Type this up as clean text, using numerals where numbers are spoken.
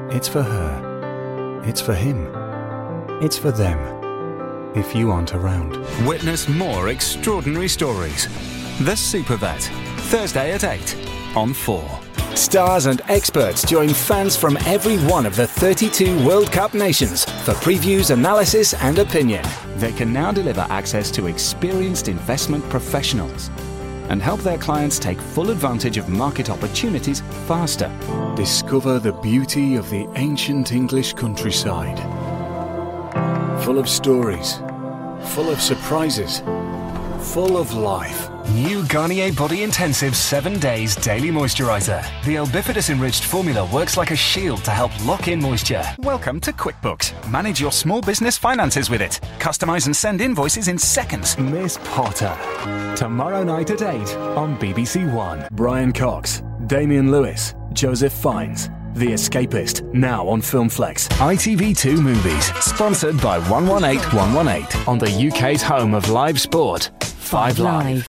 It's for her. It's for him. It's for them. If you aren't around. Witness more extraordinary stories. The Super Vet. Thursday at 8 on 4. Stars and experts join fans from every one of the 32 World Cup nations for previews, analysis and opinion. They can now deliver access to experienced investment professionals and help their clients take full advantage of market opportunities faster. Discover the beauty of the ancient English countryside. Full of stories, full of surprises, full of life. New Garnier Body Intensive 7 Days Daily Moisturiser. The Albifidus enriched formula works like a shield to help lock in moisture. Welcome to QuickBooks. Manage your small business finances with it. Customize and send invoices in seconds. Miss Potter. Tomorrow night at 8 on BBC One. Brian Cox, Damian Lewis, Joseph Fiennes. The Escapist, now on Filmflex. ITV2 Movies, sponsored by 118118 on the UK's home of live sport, 5 Live.